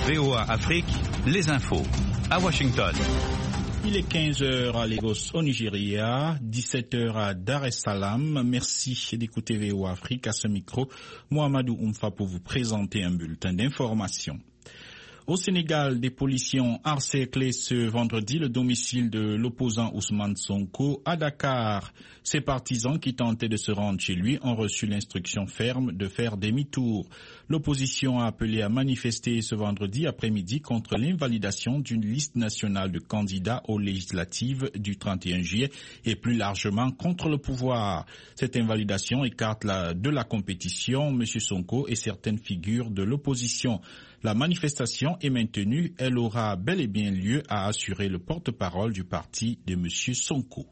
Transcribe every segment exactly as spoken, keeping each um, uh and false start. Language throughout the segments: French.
V O A Afrique, les infos. À Washington. Il est quinze heures à Lagos au Nigeria, dix-sept heures à Dar es Salaam. Merci d'écouter V O A Afrique. À ce micro, Mohamedou Oumfa pour vous présenter un bulletin d'information. Au Sénégal, des policiers ont encerclé ce vendredi le domicile de l'opposant Ousmane Sonko à Dakar. Ses partisans qui tentaient de se rendre chez lui ont reçu l'instruction ferme de faire demi-tour. L'opposition a appelé à manifester ce vendredi après-midi contre l'invalidation d'une liste nationale de candidats aux législatives du trente et un juillet et plus largement contre le pouvoir. Cette invalidation écarte la, de la compétition M. Sonko et certaines figures de l'opposition. La manifestation est maintenue, elle aura bel et bien lieu, a assuré le porte-parole du parti de M. Sonko.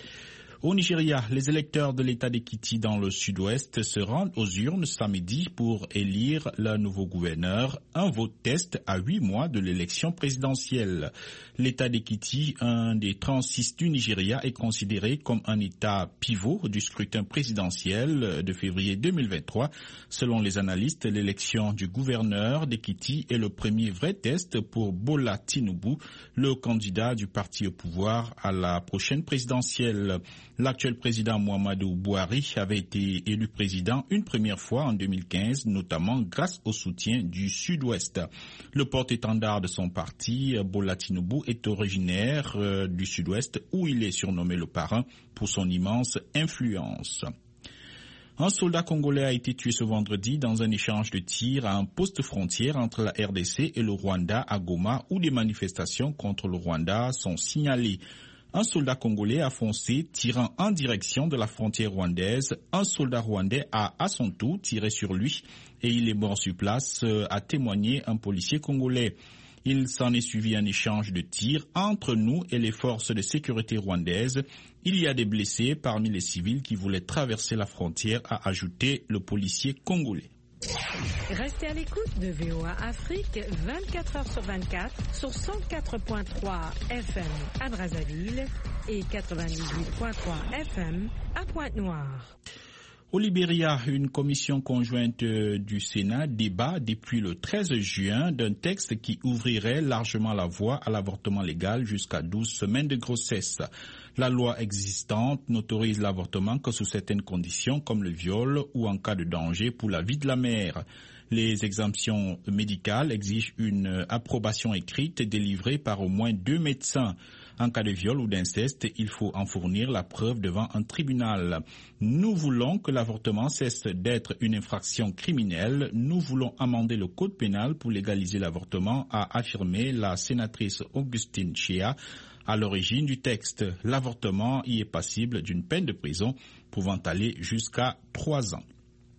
Au Nigeria, les électeurs de l'État d'Ekiti dans le sud-ouest se rendent aux urnes samedi pour élire leur nouveau gouverneur, un vote test à huit mois de l'élection présidentielle. L'État d'Ekiti, un des trente-six du Nigeria, est considéré comme un État pivot du scrutin présidentiel de février deux mille vingt-trois. Selon les analystes, l'élection du gouverneur d'Ekiti est le premier vrai test pour Bola Tinubu, le candidat du parti au pouvoir à la prochaine présidentielle. L'actuel président Muhammadu Buhari avait été élu président une première fois en deux mille quinze, notamment grâce au soutien du Sud-Ouest. Le porte-étendard de son parti, Bola Tinubu, est originaire euh, du Sud-Ouest où il est surnommé le parrain pour son immense influence. Un soldat congolais a été tué ce vendredi dans un échange de tirs à un poste frontière entre la R D C et le Rwanda à Goma où des manifestations contre le Rwanda sont signalées. Un soldat congolais a foncé, tirant en direction de la frontière rwandaise. Un soldat rwandais a à son tour tiré sur lui et il est mort sur place, a témoigné un policier congolais. Il s'en est suivi un échange de tirs entre nous et les forces de sécurité rwandaises. Il y a des blessés parmi les civils qui voulaient traverser la frontière, a ajouté le policier congolais. Restez à l'écoute de V O A Afrique vingt-quatre heures sur vingt-quatre sur cent quatre virgule trois F M à Brazzaville et quatre-vingt-dix-huit virgule trois F M à Pointe-Noire. Au Libéria, une commission conjointe du Sénat débat depuis le treize juin d'un texte qui ouvrirait largement la voie à l'avortement légal jusqu'à douze semaines de grossesse. La loi existante n'autorise l'avortement que sous certaines conditions comme le viol ou en cas de danger pour la vie de la mère. Les exemptions médicales exigent une approbation écrite délivrée par au moins deux médecins. En cas de viol ou d'inceste, il faut en fournir la preuve devant un tribunal. Nous voulons que l'avortement cesse d'être une infraction criminelle. Nous voulons amender le code pénal pour légaliser l'avortement, a affirmé la sénatrice Augustine Chia. À l'origine du texte, l'avortement y est passible d'une peine de prison pouvant aller jusqu'à trois ans.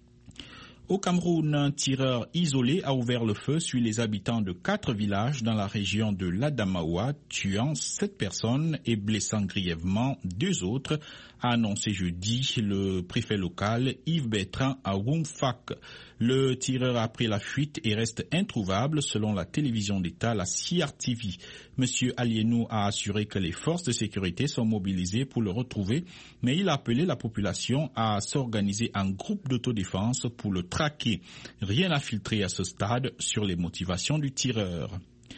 Au Cameroun, un tireur isolé a ouvert le feu sur les habitants de quatre villages dans la région de l'Adamaoua, tuant sept personnes et blessant grièvement deux autres, a annoncé jeudi le préfet local Yves Bertrand à Woumfak. Le tireur a pris la fuite et reste introuvable selon la télévision d'État, la C R T V. Monsieur Alienou a assuré que les forces de sécurité sont mobilisées pour le retrouver, mais il a appelé la population à s'organiser en groupe d'autodéfense pour le traquer. Rien n'a filtré à ce stade sur les motivations du tireur.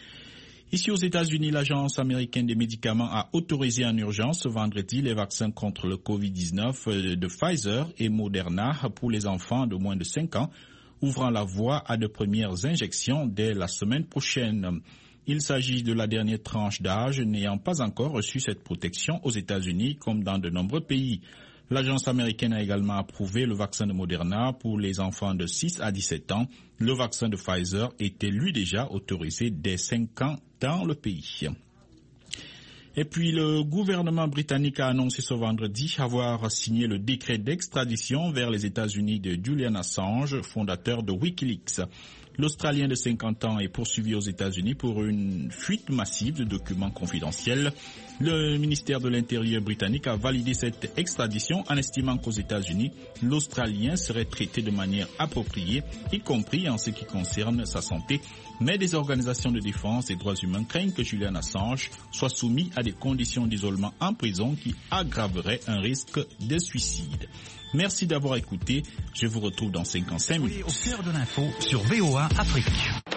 Ici aux États-Unis, l'Agence américaine des médicaments a autorisé en urgence ce vendredi les vaccins contre le covid dix-neuf de Pfizer et Moderna pour les enfants de moins de cinq ans, ouvrant la voie à de premières injections dès la semaine prochaine. Il s'agit de la dernière tranche d'âge n'ayant pas encore reçu cette protection aux États-Unis comme dans de nombreux pays. L'agence américaine a également approuvé le vaccin de Moderna pour les enfants de six à dix-sept ans. Le vaccin de Pfizer était lui déjà autorisé dès cinq ans dans le pays. Et puis le gouvernement britannique a annoncé ce vendredi avoir signé le décret d'extradition vers les États-Unis de Julian Assange, fondateur de Wikileaks. L'Australien de cinquante ans est poursuivi aux États-Unis pour une fuite massive de documents confidentiels. Le ministère de l'Intérieur britannique a validé cette extradition en estimant qu'aux États-Unis, l'Australien serait traité de manière appropriée, y compris en ce qui concerne sa santé. Mais des organisations de défense des droits humains craignent que Julian Assange soit soumis à des conditions d'isolement en prison qui aggraveraient un risque de suicide. Merci d'avoir écouté. Je vous retrouve dans cinquante-cinq minutes. Au cœur de l'info sur V O A Afrique.